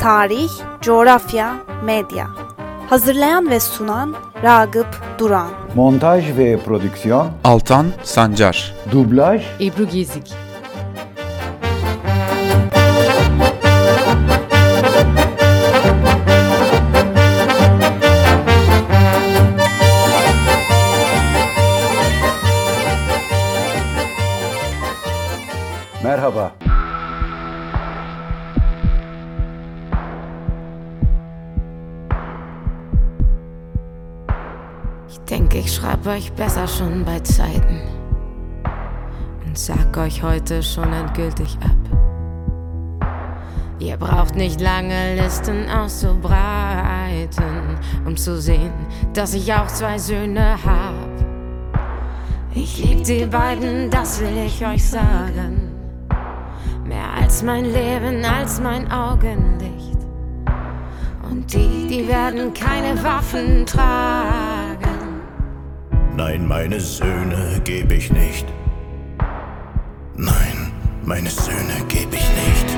Tarih, coğrafya, medya. Hazırlayan ve sunan Ragıp Duran. Montaj ve prodüksiyon Altan Sancar. Dublaj Ebru Gezik. Merhaba. Ich denke, ich schreibe euch besser schon bei Zeiten und sag euch heute schon endgültig ab. Ihr braucht nicht lange Listen auszubreiten, um zu sehen, dass ich auch 2 Söhne hab. Ich lieb die beiden, das will ich euch sagen. Mehr als mein Leben, als mein Augenlicht. Und die werden keine Waffen tragen. Nein, meine Söhne geb ich nicht. Nein, meine Söhne geb ich nicht.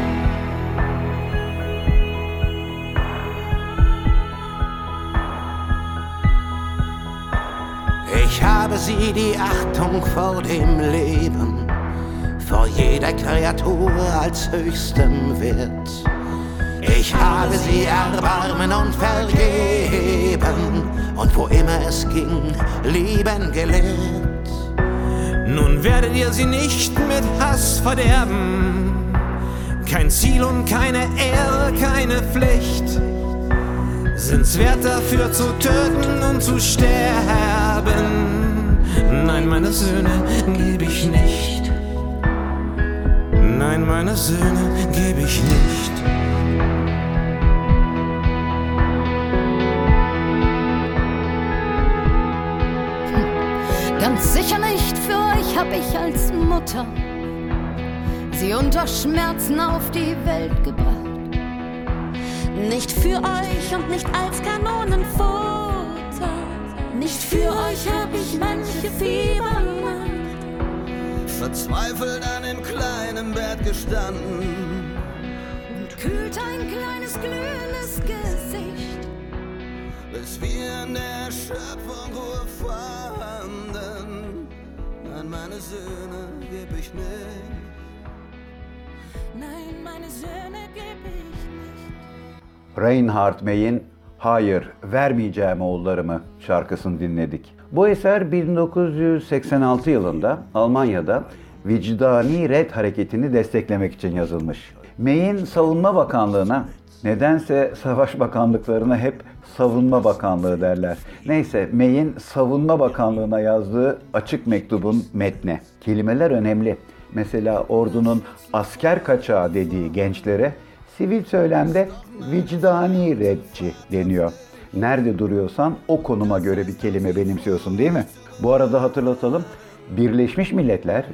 Ich habe sie die Achtung vor dem Leben, vor jeder Kreatur als höchstem Wert. Ich habe sie Erbarmen und Vergeben und wo immer es ging, lieben gelehrt. Nun werdet ihr sie nicht mit Hass verderben, kein Ziel und keine Ehre, keine Pflicht, sind's wert dafür zu töten und zu sterben. Nein, meine Söhne geb ich nicht. Nein, meine Söhne geb ich nicht. Ganz sicher nicht für euch hab ich als Mutter sie unter Schmerzen auf die Welt gebracht. Nicht für euch und nicht als Kanonenfutter. Nicht für euch hab ich manche Fiebernacht verzweifelt an dem kleinen Bett gestanden und kühlt ein kleines glühendes Gesicht, bis wir in der Schöpfung Ruhe fanden. Nein, meine Söhne geb ich nicht. Nein, meine Söhne geb ich nicht. Reinhard May'in "Hayır, vermeyeceğim oğullarımı" şarkısını dinledik. Bu eser 1986 yılında Almanya'da vicdani red hareketini desteklemek için yazılmış. May'in Savunma Bakanlığı'na, nedense savaş bakanlıklarına hep Savunma Bakanlığı derler. Neyse, May'in Savunma Bakanlığı'na yazdığı açık mektubun metni. Kelimeler önemli. Mesela ordunun asker kaçağı dediği gençlere sivil söylemde vicdani redci deniyor. Nerede duruyorsan o konuma göre bir kelime benimsiyorsun, değil mi? Bu arada hatırlatalım. Birleşmiş Milletler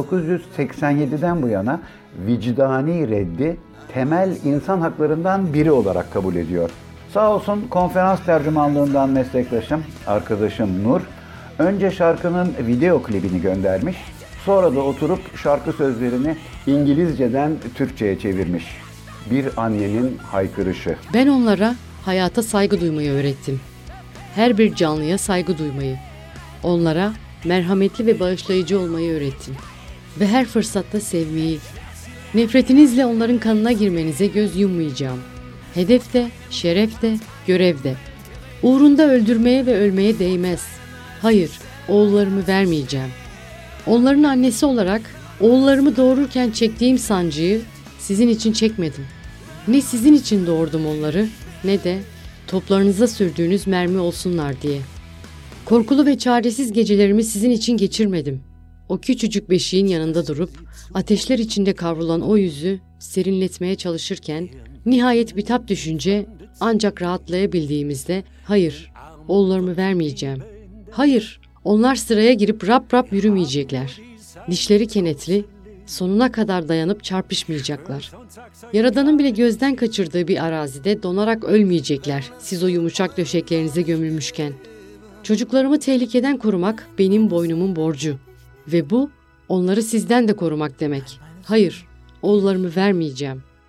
1987'den bu yana vicdani reddi temel insan haklarından biri olarak kabul ediyor. Sağ olsun konferans tercümanlığından meslektaşım, arkadaşım Nur, önce şarkının video klibini göndermiş, sonra da oturup şarkı sözlerini İngilizceden Türkçe'ye çevirmiş. Bir annenin haykırışı. Ben onlara hayata saygı duymayı öğrettim. Her bir canlıya saygı duymayı. Onlara merhametli ve bağışlayıcı olmayı öğrettim. Ve her fırsatta sevmeyi. Nefretinizle onların kanına girmenize göz yummayacağım. Hedefte, şerefte, görevde. Uğrunda öldürmeye ve ölmeye değmez. Hayır, oğullarımı vermeyeceğim. Onların annesi olarak oğullarımı doğururken çektiğim sancıyı sizin için çekmedim. Ne sizin için doğurdum onları, ne de toplarınıza sürdüğünüz mermi olsunlar diye. Korkulu ve çaresiz gecelerimi sizin için geçirmedim. O küçücük beşiğin yanında durup ateşler içinde kavrulan o yüzü serinletmeye çalışırken nihayet bitap düşünce ancak rahatlayabildiğimizde hayır, oğullarımı vermeyeceğim. Hayır, onlar sıraya girip rap rap yürümeyecekler. Dişleri kenetli, sonuna kadar dayanıp çarpışmayacaklar. Yaradanın bile gözden kaçırdığı bir arazide donarak ölmeyecekler siz o yumuşak döşeklerinize gömülmüşken. Çocuklarımı tehlikeden korumak benim boynumun borcu. Ve bu onları sizden de korumak demek. Hayır, oğullarımı vermeyeceğim.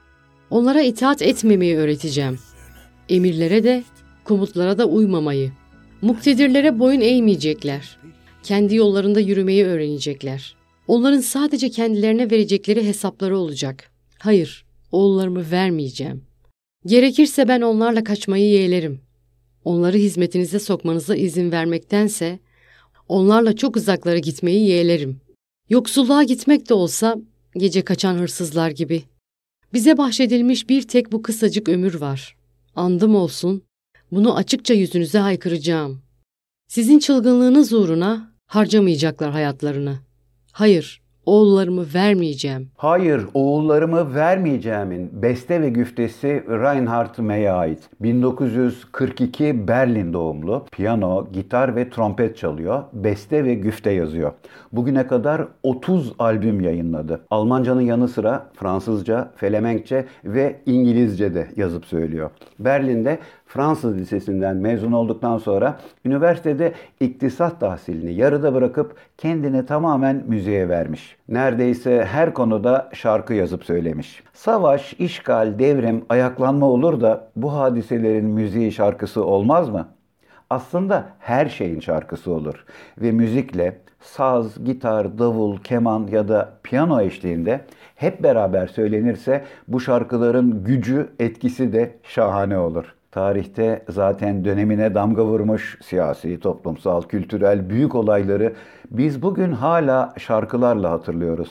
Onlara itaat etmemeyi öğreteceğim. Emirlere de, komutlara da uymamayı. Muktedirlere boyun eğmeyecekler. Kendi yollarında yürümeyi öğrenecekler. Onların sadece kendilerine verecekleri hesapları olacak. Hayır, oğullarımı vermeyeceğim. Gerekirse ben onlarla kaçmayı yeğlerim. Onları hizmetinize sokmanıza izin vermektense, onlarla çok uzaklara gitmeyi yeğlerim. Yoksulluğa gitmek de olsa, gece kaçan hırsızlar gibi. Bize bahşedilmiş bir tek bu kısacık ömür var. Andım olsun, bunu açıkça yüzünüze haykıracağım. Sizin çılgınlığınız uğruna harcamayacaklar hayatlarını. Hayır, oğullarımı vermeyeceğim. Hayır, oğullarımı vermeyeceğimin beste ve güftesi Reinhard Mey'e ait. 1942 Berlin doğumlu, piyano, gitar ve trompet çalıyor, beste ve güfte yazıyor. Bugüne kadar 30 albüm yayınladı. Almancanın yanı sıra Fransızca, Felemenkçe ve İngilizce de yazıp söylüyor. Berlin'de Fransız Lisesi'nden mezun olduktan sonra üniversitede iktisat tahsilini yarıda bırakıp kendini tamamen müziğe vermiş. Neredeyse her konuda şarkı yazıp söylemiş. Savaş, işgal, devrim, ayaklanma olur da bu hadiselerin müziği şarkısı olmaz mı? Aslında her şeyin şarkısı olur ve müzikle saz, gitar, davul, keman ya da piyano eşliğinde hep beraber söylenirse bu şarkıların gücü, etkisi de şahane olur. Tarihte zaten dönemine damga vurmuş siyasi, toplumsal, kültürel büyük olayları biz bugün hala şarkılarla hatırlıyoruz.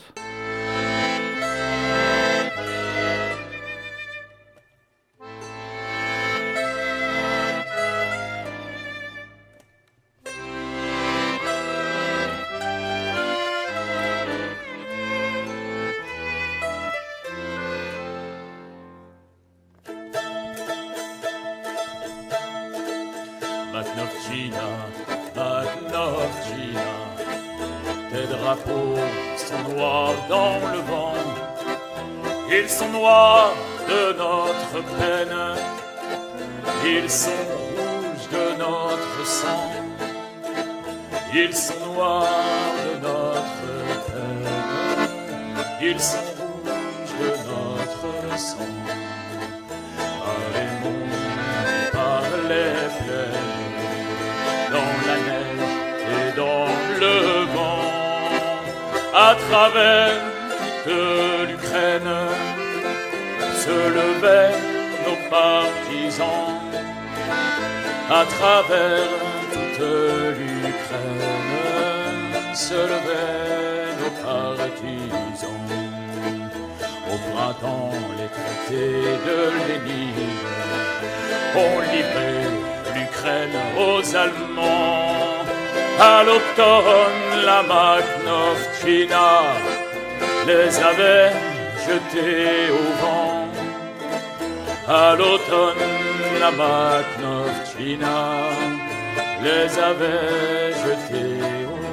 Maknovchina, Maknovchina, tes drapeaux sont noirs dans le vent, ils sont noirs de notre peine, ils sont rouges de notre sang, ils sont noirs de notre peine, ils sont rouges de notre sang. Par les monts, par les plaines, dans la neige et dans le vent, à travers toute l'Ukraine, se levaient nos partisans. À travers toute l'Ukraine, se levaient nos partisans. Au printemps, les traités de Lénine ont livré l'Ukraine aux Allemands. À l'automne, la Maknovchina les avait jetés au vent. À l'automne, la Maknovchina les avait jetés au vent.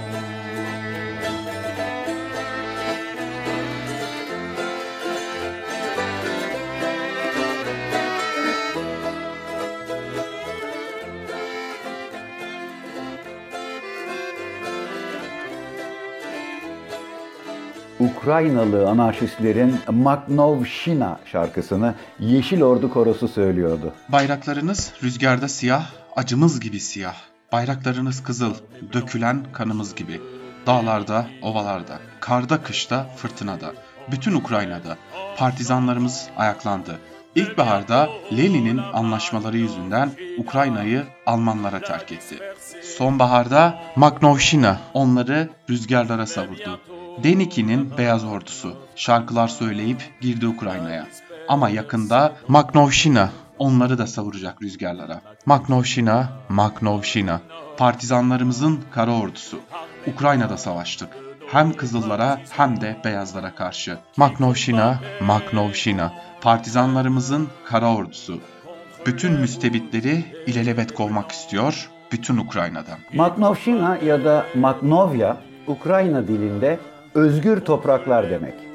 Ukraynalı anarşistlerin Maknovşina şarkısını Yeşil Ordu Korosu söylüyordu. Bayraklarınız rüzgarda siyah, acımız gibi siyah. Bayraklarınız kızıl, dökülen kanımız gibi. Dağlarda, ovalarda, karda, kışta, fırtınada, bütün Ukrayna'da partizanlarımız ayaklandı. İlkbaharda Lenin'in anlaşmaları yüzünden Ukrayna'yı Almanlara terk etti. Sonbaharda Maknovşina onları rüzgarlara savurdu. Deniki'nin Beyaz Ordusu şarkılar söyleyip girdi Ukrayna'ya. Ama yakında Maknovşina onları da savuracak rüzgarlara. Maknovşina, Maknovşina, partizanlarımızın kara ordusu. Ukrayna'da savaştık. Hem Kızıllara hem de Beyazlara karşı. Maknovşina, Maknovşina, partizanlarımızın kara ordusu. Bütün müstebitleri ilelebet kovmak istiyor bütün Ukrayna'dan. Maknovşina ya da Maknovya, Ukrayna dilinde özgür topraklar demek.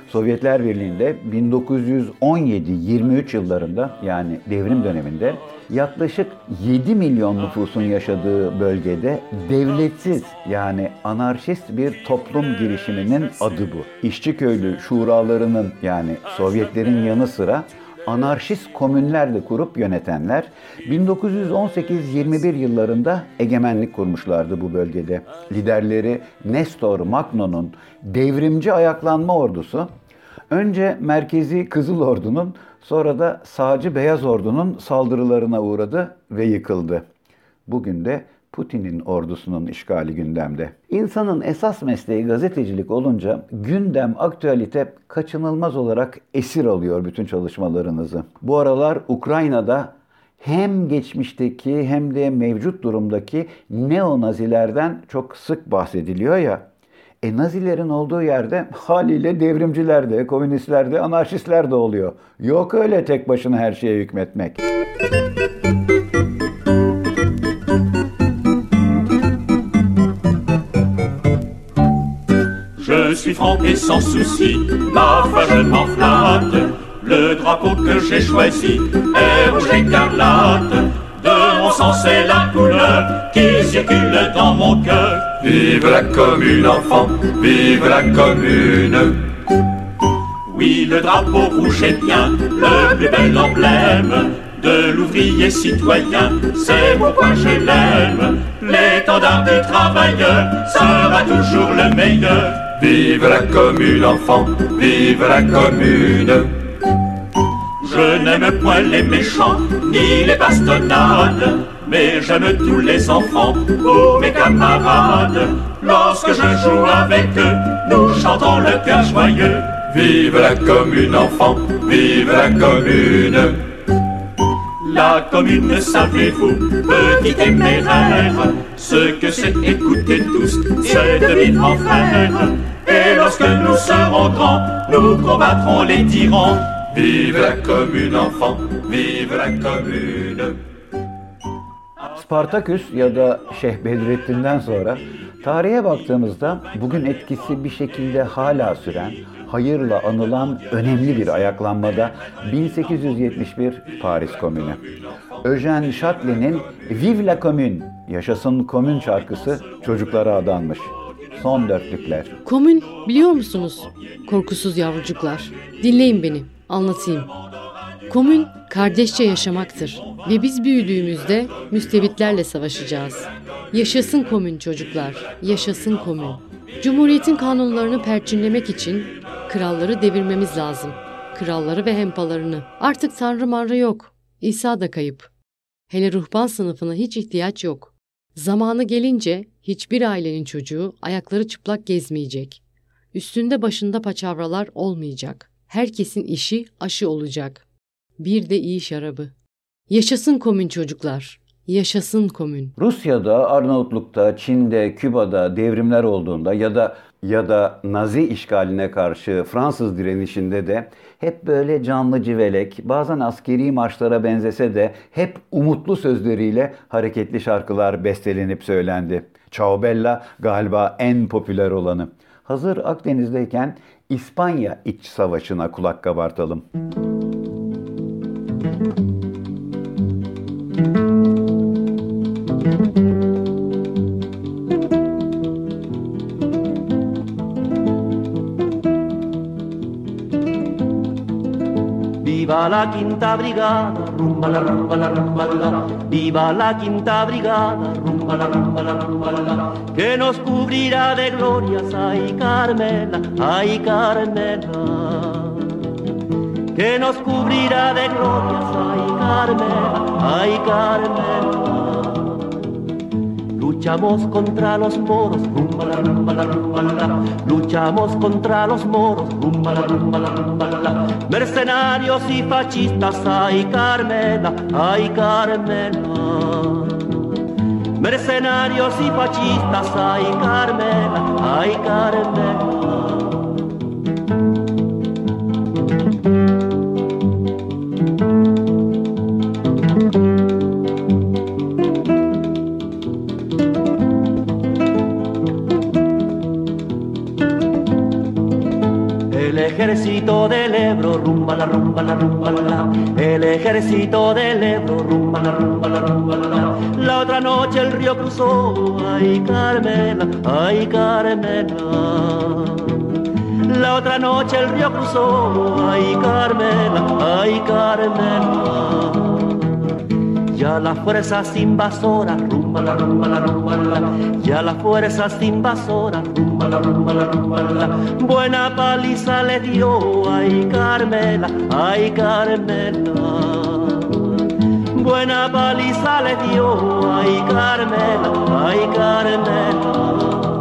Sovyetler Birliği'nde 1917-23 yıllarında, yani devrim döneminde yaklaşık 7 milyon nüfusun yaşadığı bölgede devletsiz, yani anarşist bir toplum girişiminin adı bu. İşçi köylü şuralarının, yani Sovyetlerin yanı sıra anarşist komünler de kurup yönetenler 1918-21 yıllarında egemenlik kurmuşlardı bu bölgede. Liderleri Nestor Makhno'nun devrimci ayaklanma ordusu önce merkezi Kızıl Ordu'nun, sonra da sağcı Beyaz Ordu'nun saldırılarına uğradı ve yıkıldı. Bugün de Putin'in ordusunun işgali gündemde. İnsanın esas mesleği gazetecilik olunca gündem, aktüelite kaçınılmaz olarak esir alıyor bütün çalışmalarınızı. Bu aralar Ukrayna'da hem geçmişteki hem de mevcut durumdaki neo-nazilerden çok sık bahsediliyor ya. Nazilerin olduğu yerde haliyle devrimciler de, komünistler de, anarşistler de oluyor. Yok öyle tek başına her şeye hükmetmek. Je suis franc et sans souci, ma foi je m'en flatte. Le drapeau que j'ai choisi est rouge écarlate. De mon sang c'est la couleur qui circule dans mon cœur. Vive la commune, enfant, vive la commune. Oui, le drapeau rouge est bien le plus bel emblème de l'ouvrier citoyen, c'est pourquoi je l'aime. L'étendard du travailleur sera toujours le meilleur. Vive la commune, enfant, vive la commune. Je n'aime point les méchants, ni les bastonnades, mais j'aime tous les enfants, pour mes camarades. Lorsque je joue avec eux, nous chantons le cœur joyeux. Vive la commune, enfant, vive la commune. La commune, savez-vous, petit téméraire, ce que c'est écouter tous, c'est de vivre en frères. Et lorsque nous serons grands, nous combattrons les tyrans. Vive la commune, enfant, vive la commune. Spartaküs ya da Şeyh Bedrettin'den sonra tarihe baktığımızda bugün etkisi bir şekilde hala süren, hayırla anılan önemli bir ayaklanmada 1871 Paris Komünü. Eugène Châtelet'in Vive la Commune, Yaşasın Komün şarkısı çocuklara adanmış. Son dörtlükler. Komün biliyor musunuz? Korkusuz yavrucuklar. Dinleyin beni, anlatayım. Komün kardeşçe yaşamaktır ve biz büyüdüğümüzde müstebitlerle savaşacağız. Yaşasın komün çocuklar, yaşasın komün. Cumhuriyetin kanunlarını perçinlemek için kralları devirmemiz lazım. Kralları ve hempalarını. Artık tanrı manrı yok. İsa da kayıp. Hele ruhban sınıfına hiç ihtiyaç yok. Zamanı gelince hiçbir ailenin çocuğu ayakları çıplak gezmeyecek. Üstünde başında paçavralar olmayacak. Herkesin işi aşı olacak. Bir de iyi şarabı. Yaşasın komün çocuklar. Yaşasın komün. Rusya'da, Arnavutluk'ta, Çin'de, Küba'da devrimler olduğunda ya da Nazi işgaline karşı Fransız direnişinde de hep böyle canlı civelek, bazen askeri marşlara benzese de hep umutlu sözleriyle hareketli şarkılar bestelenip söylendi. Ciao Bella galiba en popüler olanı. Hazır Akdeniz'deyken İspanya İç Savaşı'na kulak kabartalım. Viva la quinta brigada, rumba la rumba la rumba la. Viva la quinta brigada, rumba la rumba la rumba la. Que nos cubrirá de glorias, ay Carmela, ay Carmela. Que nos cubrirá de glorias, ay Carmela, ay Carmela. Luchamos contra los moros, rumba la rumba la rumba la. Luchamos contra los moros, rumba la rumba la rumba la. Mercenarios y fascistas, ay Carmela, ay Carmela. Mercenarios y fascistas, ay Carmela, ay Carmela. ejército del Ebro, rumba la, rumba la, rumba la. El ejército del Ebro, rumba la, rumba la, rumba la. La otra noche el río cruzó, ay Carmela, ay Carmela. La otra noche el río cruzó, ay Carmela, ay Carmela. Ya las fuerzas invasoras, rumba la, rumba la, rumba la. Ya las fuerzas invasoras, rumba la, rumba la, rumba la. Buena paliza le dio, ay Carmela, ay Carmela. Buena paliza le dio, ay Carmela, ay Carmela.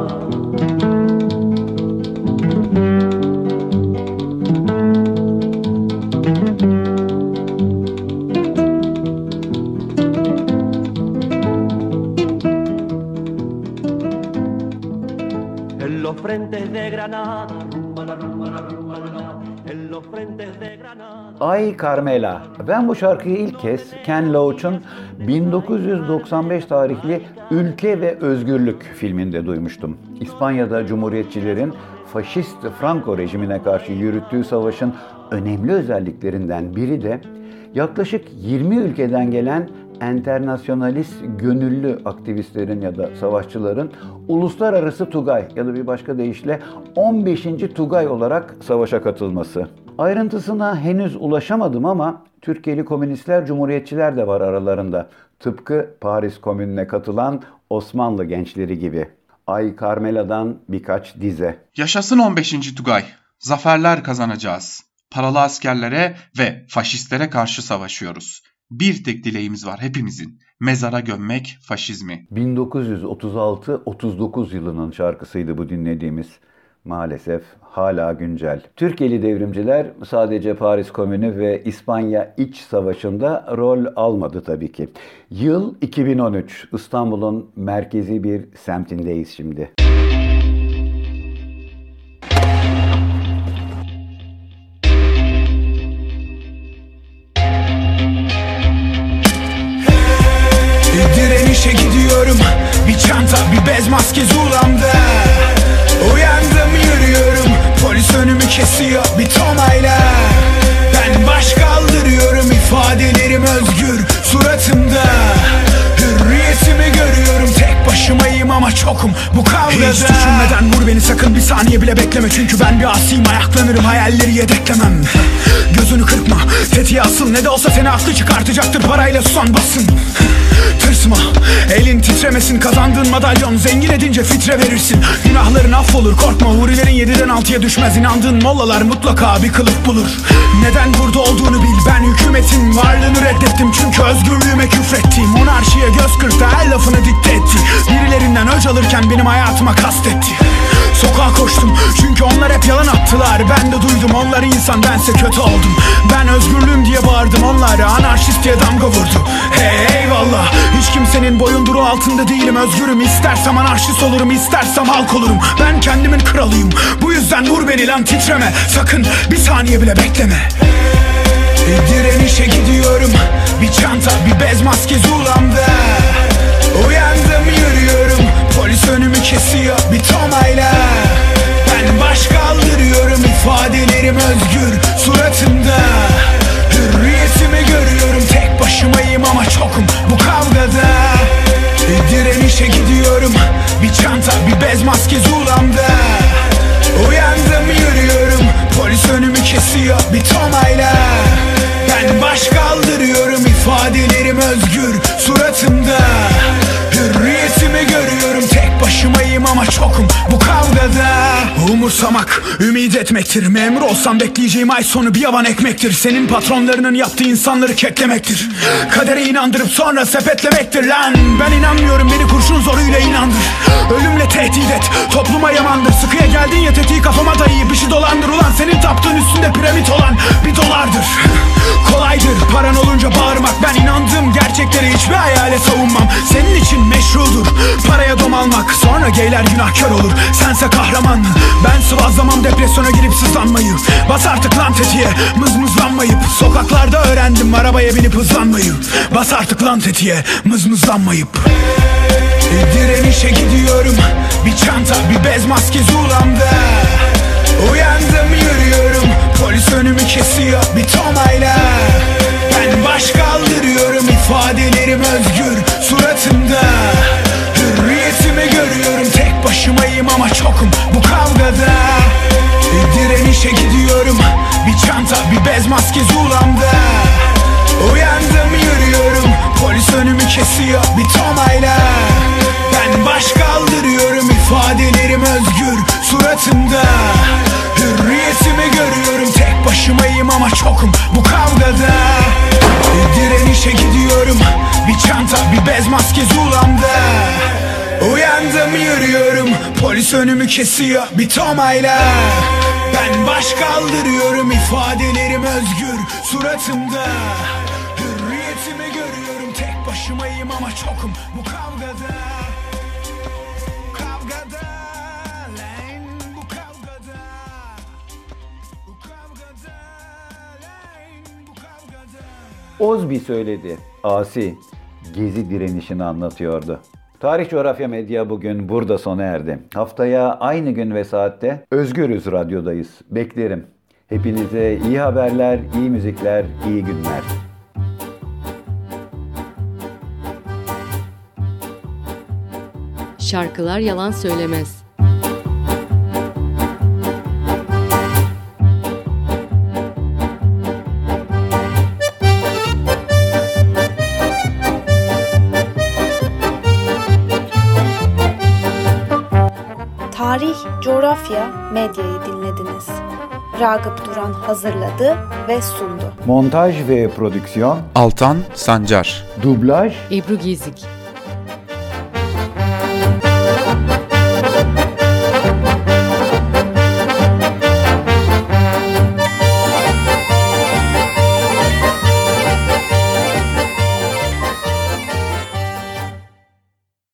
En los frentes de Granada, rumba la, rumba la, rumba la. En los frentes de Granada. Ay Carmela. Ben bu şarkıyı ilk kez Ken Loach'un 1995 tarihli Ülke ve Özgürlük filminde duymuştum. İspanya'da Cumhuriyetçilerin faşist Franco rejimine karşı yürüttüğü savaşın önemli özelliklerinden biri de yaklaşık 20 ülkeden gelen enternasyonalist gönüllü aktivistlerin ya da savaşçıların uluslararası Tugay ya da bir başka deyişle 15. Tugay olarak savaşa katılması. Ayrıntısına henüz ulaşamadım ama Türkiye'li komünistler, cumhuriyetçiler de var aralarında. Tıpkı Paris Komünü'ne katılan Osmanlı gençleri gibi. Ay Carmela'dan birkaç dize. Yaşasın 15. Tugay. Zaferler kazanacağız. Paralı askerlere ve faşistlere karşı savaşıyoruz. Bir tek dileğimiz var hepimizin. Mezara gömmek faşizmi. 1936-39 yılının şarkısıydı bu dinlediğimiz. Maalesef hala güncel. Türkiye'li devrimciler sadece Paris Komünü ve İspanya İç Savaşı'nda rol almadı tabii ki. Yıl 2013. İstanbul'un merkezi bir semtindeyiz şimdi. Direnişe gidiyorum, bir çanta, bir bez maske zulamda. Uyandım yürüyorum, polis önümü kesiyor bir tomayla. Ben baş kaldırıyorum, ifadelerim özgür suratımda. Hürriyetimi görüyorum, tek başımayım ama çokum bu kavgada. Hiç düşünmeden vur beni, sakın bir saniye bile bekleme. Çünkü ben bir asiyim, ayaklanırım, hayalleri yedeklemem. Gözünü kırpma, tetiğe asıl, ne de olsa seni haklı çıkartacaktır parayla son basın. Tırsma, elin titremesin, kazandığın madalyon zengin edince fitre verirsin. Günahların affolur, korkma, hurilerin 7'den 6'ya düşmez. İnandığın mollalar mutlaka bir kılıf bulur. Neden burada olduğunu bil, ben hükümetin varlığını reddettim. Çünkü özgürlüğüme küfrettim. Monarşiye göz kırptı, her lafını dikte etti. Birilerinden öc alırken benim hayatıma kastetti. Sokağa koştum çünkü onlar hep yalan attılar. Ben de duydum, onlar insan, bense kötü oldum. Ben özgürlüğüm diye bağırdım, onlar anarşist diye damga vurdu. Hey eyvallah, hiç kimsenin boyunduruğu altında değilim, özgürüm. İstersem anarşist olurum, istersem halk olurum. Ben kendimin kralıyım, bu yüzden vur beni lan, titreme. Sakın bir saniye bile bekleme. Direnişe gidiyorum, bir çanta, bir bez maske zulamda. Uyandım yürüyorum, polis önümü kesiyor bir tomayla. Ben baş kaldırıyorum, ifadelerim özgür suratımda. Hürriyetimi görüyorum, tek başımayım ama çokum bu kavgada. Direnişe gidiyorum, bir çanta, bir bez maske zulamda. Uyandım yürüyorum, polis önümü kesiyor bir tomayla. Ben baş kaldırıyorum, ifadelerim özgür suratımda. Hürriyetimi görüyorum, tek başımayım ama çokum bu kavgada. Umursamak, ümit etmektir. Memur olsam bekleyeceğim ay sonu bir yavan ekmektir. Senin patronlarının yaptığı insanları keklemektir. Kadere inandırıp sonra sepetlemektir lan. Ben inanmıyorum, beni kurşun zoruyla inandır. Ölümle tehdit et, topluma yamandır. Sıkıya geldin ya, tetiği kafama dayayıp işi dolandır. Ulan senin taptığın üstünde piramit olan bir dolardır. Kolaydır paran olunca bağırmak. Ben inandığım gerçekleri hiçbir hayale savunmam. Senin için meşrudur paraya dom almak. Sonra geyler günahkar olur, sense kahraman. Ben sıvazlamam depresyona girip sızlanmayı. Bas artık lan tetiğe, mızmızlanmayıp. Sokaklarda öğrendim arabaya binip hızlanmayı. Bas artık lan tetiğe, mızmızlanmayıp. Direnişe gidiyorum, bir çanta, bir bez maske zulamda. Uyandım yürüyorum, önümü kesiyor bir tomayla. Ben baş kaldırıyorum, ifadelerim özgür suratımda. Hürriyetimi görüyorum, tek başımayım ama çokum bu kavgada. Direnişe gidiyorum, bir çanta bir bez maske zulamda. Uyandım yürüyorum, polis önümü kesiyor bir tomayla. Ben baş kaldırıyorum, ifadelerim özgür suratımda. Hürriyetimi görüyorum, tek başımayım ama çokum bu kavgada. Direnişe gidiyorum, bir çanta bir bez maske zulamda. Uyandım yürüyorum, polis önümü kesiyor bir tomayla. Ben baş kaldırıyorum, ifadelerim özgür suratımda. Hürriyetimi görüyorum, tek başımayım ama çokum bu kavgada. Kavgada, lan bu kavgada. Bu kavgada, lan bu kavgada. Ozbi söyledi. Asi, Gezi direnişini anlatıyordu. Tarih Coğrafya Medya bugün burada sona erdi. Haftaya aynı gün ve saatte Özgürüz Radyo'dayız. Beklerim. Hepinize iyi haberler, iyi müzikler, iyi günler. Şarkılar yalan söylemez. Tarih, Coğrafya, Medya'yı dinlediniz. Ragıp Duran hazırladı ve sundu. Montaj ve prodüksiyon Altan Sancar. Dublaj Ebru Gezik.